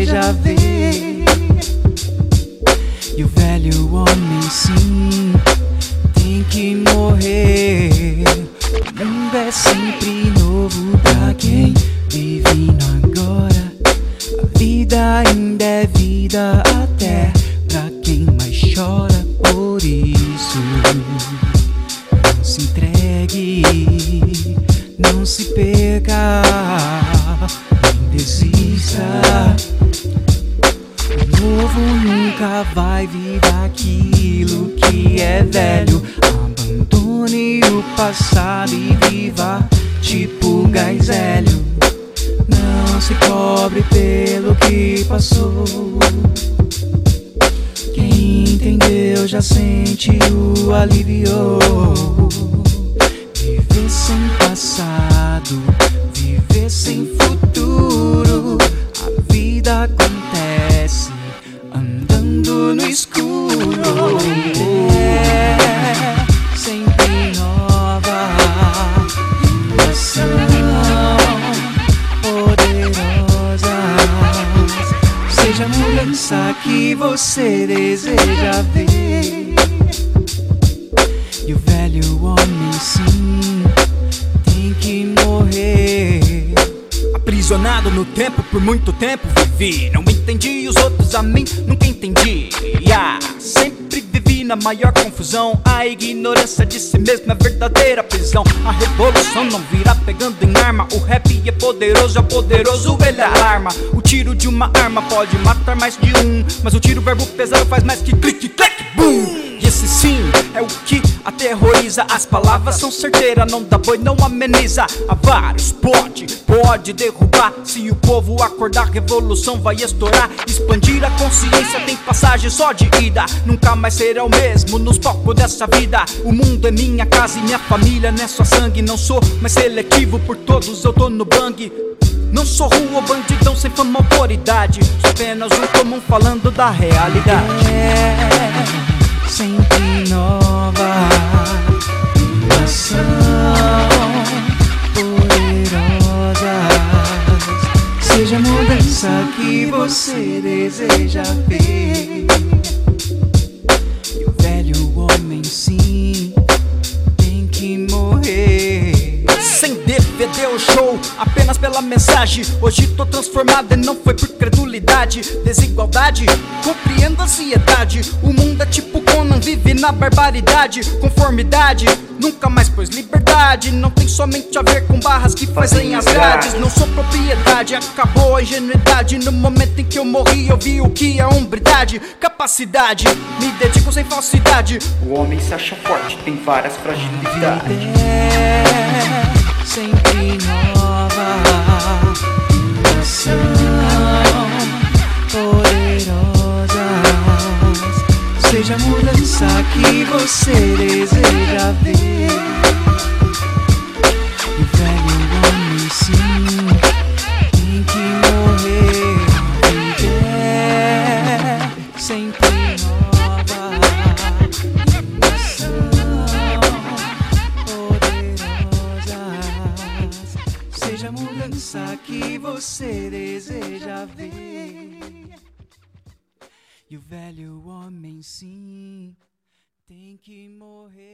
deseja ver. E o velho homem sim tem que morrer. O mundo é sempre novo pra quem vive no agora. A vida ainda é vida até pra quem mais chora. Por isso não se entregue, não se perca, nem desista. O novo nunca vai virar aquilo que é velho. Abandone o passado e viva tipo gás hélio. Não se cobre pelo que passou. Quem entendeu já sente o alívio. Viver sem passado, viver sem futuro. A vida acontece andando no escuro. É sempre nova emoção poderosa. Seja a mudança que você deseja ver. E o velho homem sim tem que morrer. Aprisionado no tempo, por muito tempo vivi. Não entendi os outros, a mim nunca entendi. Sempre vivi na maior confusão. A ignorância de si mesmo é verdadeira prisão. A revolução não virá pegando em arma. O rap é poderoso ele alarma. O tiro de uma arma pode matar mais de um, mas o tiro verbo pesado faz mais que clique, clack, boom. E esse sim é o que aterroriza. As palavras são certeiras, não dá boi, não ameniza. Há vários, pode derrubar. Se o povo acordar, revolução vai estourar. Expandir a consciência tem passagem só de ida. Nunca mais será o mesmo nos palcos dessa vida. O mundo é minha casa e minha família não é só sangue. Não sou mais seletivo por todos, eu tô no bang. Não sou rua, bandidão sem fama, autoridade. Sou apenas um comum falando da realidade. Sempre nova emoção poderosa. Seja a mudança que você deseja ver. E o velho homem sim tem que morrer. Sem DVD ou show, apenas pela mensagem. Hoje tô transformado e não foi por credulidade. Desigualdade, compreendo a ansiedade. O mundo é tipo Conan, vive na barbaridade. Conformidade, nunca mais pôs liberdade. Não tem somente a ver com barras que fazem as grades. Não sou propriedade, acabou a ingenuidade. No momento em que eu morri eu vi o que é hombridade. Capacidade, me dedico sem falsidade. O homem se acha forte, tem várias fragilidades. Sempre nova emoção poderosa. Seja a mudança que você deseja ver. E o velho homem sim tem que morrer. Viver sempre nova emoção poderosa. Seja a mudança que você deseja ver. E o velho homem sim tem que morrer.